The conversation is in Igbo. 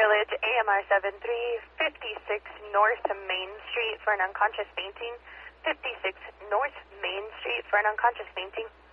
Village, AMR 73, 56 North Main Street for an unconscious fainting. 56 North Main Street for an unconscious fainting.